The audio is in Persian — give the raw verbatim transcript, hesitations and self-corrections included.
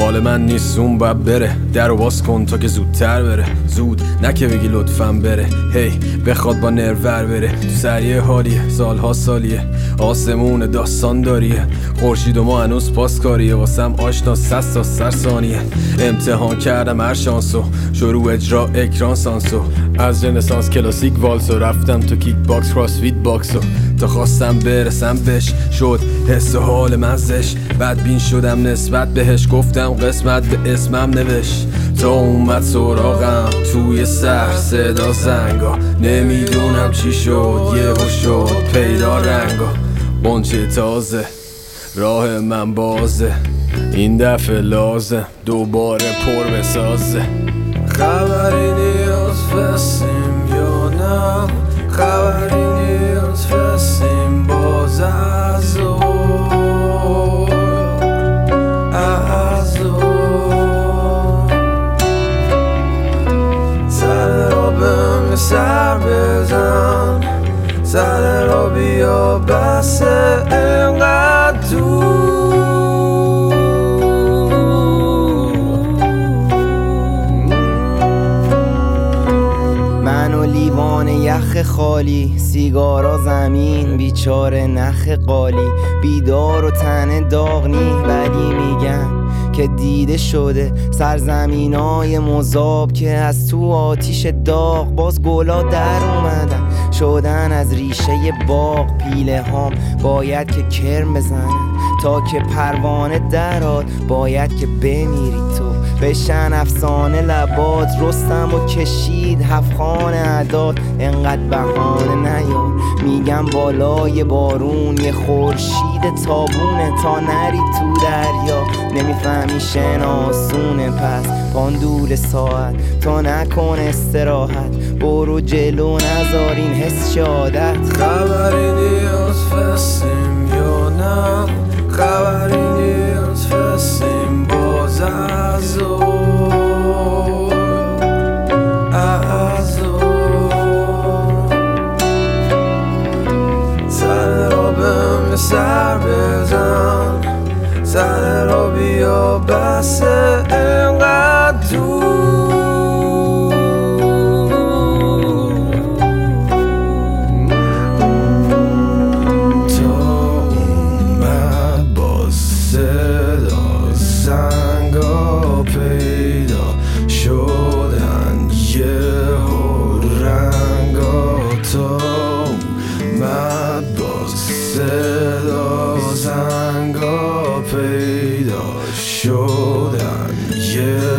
مال من نیست اون باید بره، در باز کن تا که زودتر بره، زود نه که بگی لطفاً بره، هی hey, بخواد با نرور بره. تو سریع حالیه، سالها سالیه، آسمون داستان داریه، خورشید و ما هنوز پاسکاریه، واسم آشنا سست تا سر ثانیه. امتحان کردم هر شانسو، شروع اجرا اکران سانسو، از رنسانس کلاسیک والسو رفتم تو کیک باکس کراسفیت باکسو، تا خواستم برسم بهش شد حس و حال مزش، بدبین شدم نسبت بهش، گفتم قسمت به اسمم نوشت، تا اومد سراغم توی سر صدا زنگا، نمیدونم چی شد یهو شد پیدا رنگا، قنچه تازه راه من بازه، این دفعه لازم دوباره پر بسازه. خبری نیاز فستیم یا نه، خبری نیاز فستیم باز از اور از اور، سر را به سر بزن، سر را بیا بس اینقدر دور. من و لیوان یخ خالی، سیگارا زمین، بیچاره نخ قالی، بیدار و تن داغنی، ولی میگن که دیده شده سرزمینای مذاب که از تو آتیش داغ باز گلا در اومدن، شدن از ریشه باغ. پیله هام باید که کرم بزنن تا که پروانه دراد، باید که بمیری تو بشن افسانه لبات. رستم و کشید هفخان عداد، انقدر بهانه نیار، میگم بالای بارون یه خورشید تابونه تا نری تو دریا، نمیفهمی شناسونه پس پاندول ساعت تا نکن استراحت، برو جلو نذار این حس عادت. خبری نیاز فستیم یا نه، خبری نیاز فستیم باز از اور از اور، سر را به سر بزن، سر را بیا بس اینقدر دور. پیدا شدن یهو رنگا، تا اومد با صدا زنگا، پیدا شدن یه